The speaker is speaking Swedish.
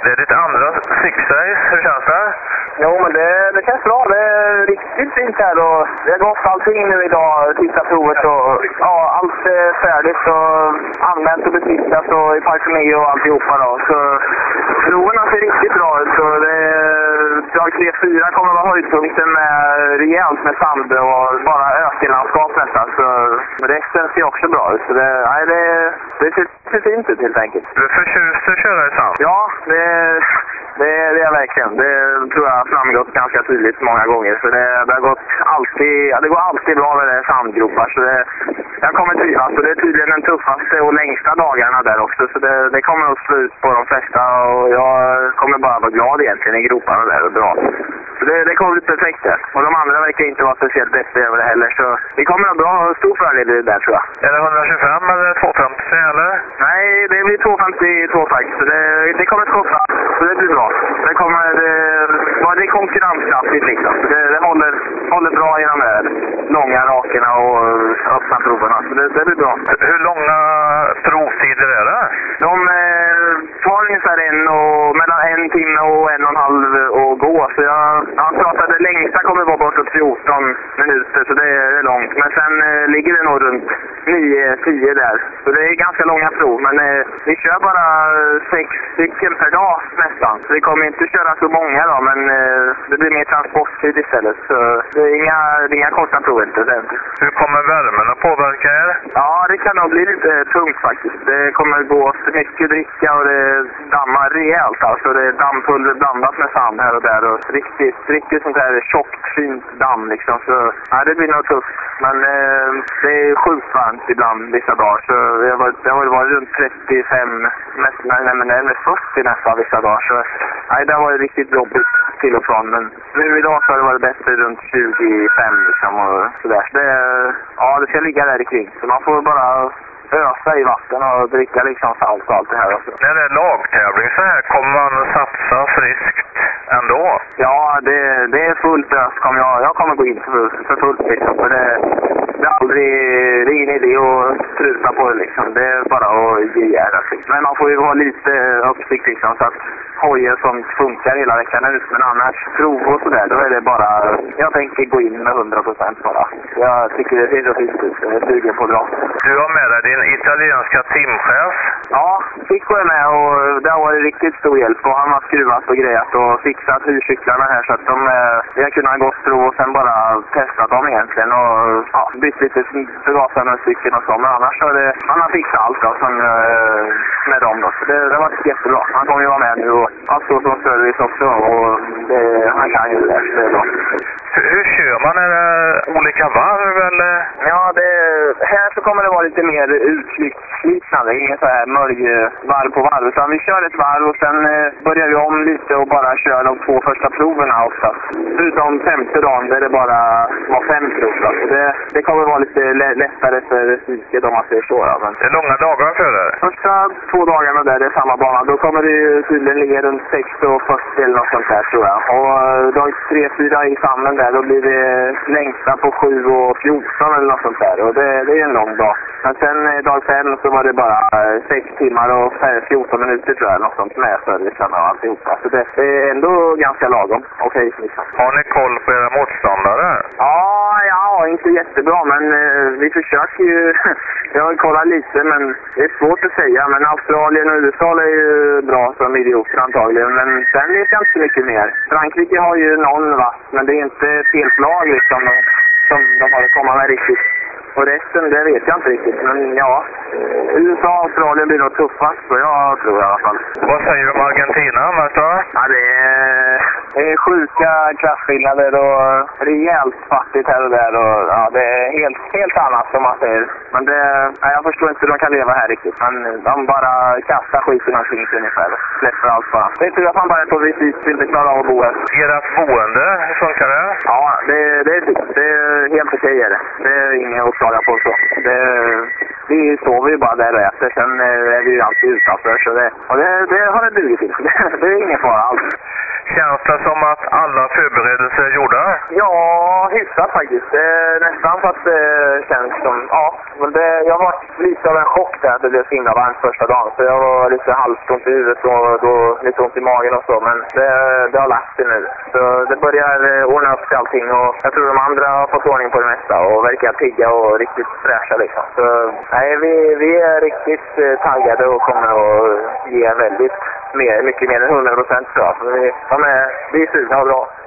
Det är ditt andra six-race. Hur känns det? Jo, men det känns bra. Det är riktigt fint här och vi har gått allting nu idag, sista provet och ja, allt är färdigt och använt och betittat och i parkering och alltihopa då. Så proverna ser riktigt bra ut så dag 3-4 kommer att vara höjdpunkten med rejält med sand och bara ökenlandskap nästan. Så resten ser också bra ut. Så det ser fint ut helt enkelt. Du är förtjust att köra i sand? Ja, det är jag verkligen. Det tror jag framgått ganska tydligt många gånger. Så det går alltid bra med det sandgropar. Så jag kommer trivas. Och det är tydligen den tuffaste och längsta dagarna där också. Så det kommer att slå ut på de flesta. Och jag kommer bara vara glad egentligen i groparna där och bra. Så det kommer bli perfekt där. Och de andra verkar inte vara speciellt bättre över det heller. Så vi kommer att ha stor fördel i det där tror jag. Är det 125 eller 250 eller? Nej, det blir 252 faktiskt. Så det kommer att kosta. Så det blir bra. Det är konkurrenskraftigt liksom. Så det håller bra genom det långa rakerna och öppna proverna. Så det blir bra. Hur långa provtider är det? De tar ungefär mellan 1 timme och 1,5 att gå. Så jag pratar att det längsta kommer vara bortåt 14 minuter. Så det är långt. Men sen ligger det nog runt 9-10 där. Så det är ganska långa prov. Men vi kör bara 6 stycken per dag nästan. Så vi kommer inte köra så många då. Men det blir mer transporttid istället. Så det är inga korta prov inte. Hur kommer värmen att påverka er? Ja, det kan nog bli lite tungt faktiskt. Det kommer gå för mycket dricka och det dammar rejält. Alltså det är dammpuller blandat med sand här och där. Och riktigt sånt här tjockt, fint damm liksom. Så ja, det blir nog tufft. Men det är sjukt varmt ibland vissa dagar. Så det har varit runt 35, närmare 40 nästan vissa dagar. Så nej, det har varit riktigt jobbigt till och från. Men nu idag så har det varit bättre runt 25 liksom och sådär. Så det ska ligga där kring. Så man får bara ösa i vatten och dricka liksom salt och allt det här också. När det är lagtävling så här, kommer man satsa friskt ändå? Ja, det är fullt ös. Jag kommer gå in för fullt liksom. För det är ingen idé att struta på det liksom. Det är bara att ge ihjäl. Men man får ju ha lite uppsikt liksom så att hojen som funkar hela veckan ut. Men annars prov och sådär, då är det bara... Jag tänker gå in med 100% bara. Jag tycker det ser så fint ut. Jag är sugen på att dra. Du har med dig din italienska teamchef? Ja, Fico är med och det har varit riktigt stor hjälp. Och han har skruvat och grejat och fixat hyrcyklarna här så att vi har kunnat gå prov och sen bara testat dem egentligen. Och bytt lite förgasare och cykeln och så. Men annars har han har fixat allt då, med dem då. Så det har varit jättebra. Han kommer ju vara med nu och han står som service också. Och han kan ju det. Det är bra. Hur kör man? Är det olika varv eller? Ja, här så kommer det vara lite mer utflyktsliknande. Ingen så här varv på varv. Utan vi kör ett varv och sen börjar vi om lite och bara kör de 2 första proverna oftast. Förutom 5:e dagen där det bara var 5 prov. Så det kommer vara lite lättare för fysiket om man ser så. Men det är långa dagar för det? Första 2 dagarna där det är samma bana. Då kommer det ju tydligen ligga runt 60-40 eller något sånt där tror jag. Och dag 3-4 i sanden där, då blir det längsta på 7-14 eller något sånt där. Och det är en lång dag. Men sen dag 5 så var det bara 6 timmar och 14 minuter tror jag. Något sånt med servicen och alltihopa. Så det är ändå ganska lagom. Okej, liksom. Har ni koll på era motståndare? Ja, inte jättebra. Men vi försöker ju... Jag har kollat lite, men det är svårt att säga. Men Australien och USA är ju bra som idioter antagligen. Men sen vet jag inte så mycket mer. Frankrike har ju någon vass, men det är inte ett helt lag liksom, som de har att komma med riktigt. Och resten, det vet jag inte riktigt. Men ja, USA och Australien blir nog tuffast, så jag tror i alla fall. Vad säger du om Argentina, Marta? Ja, det är sjuka klasskillnader och rejält fattigt här och där. Och, ja, det är helt annat som man säger. Men jag förstår inte hur de kan leva här riktigt. Men de bara kastar skiten omkring sig ungefär. Släpper allt bara. Det är tur att man bara på visit vill inte klara av att bo här. Ert boende, hur funkar det? Ja, det är fint. Det är helt okej är det. Det är inget att klaga på så. Vi sover ju bara där och äter. Sen är vi ju alltid utanför. Så det har det dugit till. Det är ingen fara alls. Känns det som att alla förberedelser är gjorda? Ja, hyfsat faktiskt. Nästan för att det känns som... Ja, men jag var lite av en chock där att det blev så himla varmt första dagen. Så jag var lite halvt i huvudet och då lite ont i magen och så. Men det har lagt sig nu. Så det börjar ordna upp sig allting. Och jag tror de andra har fått ordning på det mesta och verkar pigga och riktigt fräscha liksom. Så nej, vi är riktigt taggade och kommer att ge väldigt mycket mer än 100% tror jag. Vi är sugna och bra.